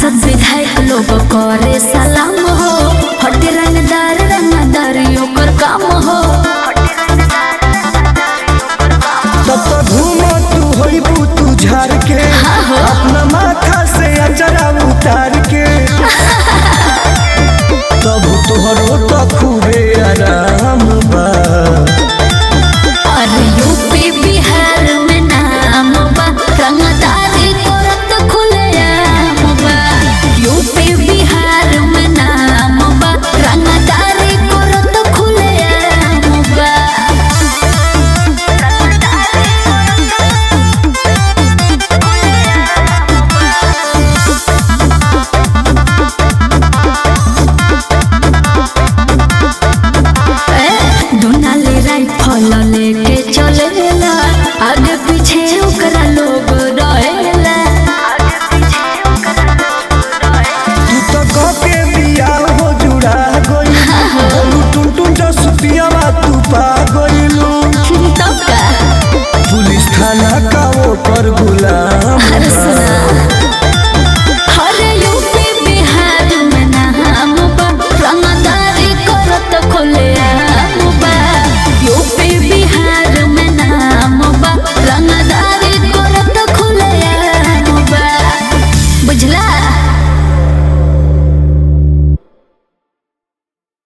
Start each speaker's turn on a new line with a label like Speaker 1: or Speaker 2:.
Speaker 1: सांसद विधायक लोग करे सलाम हो, हटे रंगदार ओकर काम हो।
Speaker 2: तब तो घूमो तू होइबू तू झाड़ के, अपना माथा से अजरा उतार के तब तोहरो तो खूबे आराम बा।
Speaker 1: और यूपी बिहार में नाम बा, रंगदारी करत खुलेआम बा। यूपी बिहार में नाम बा, रंगदारी करत खुलेआम बा। दुनाली राइफल लेके चलेला, आगे पीछे ओकरा लोग रहेला।
Speaker 2: तू तो कके बियाह हो जुड़ा गइलू, टुन जो सुतियावा तू पा गइलू।
Speaker 1: तब का
Speaker 2: पुलिस थाना का ओकर गुलाम बा।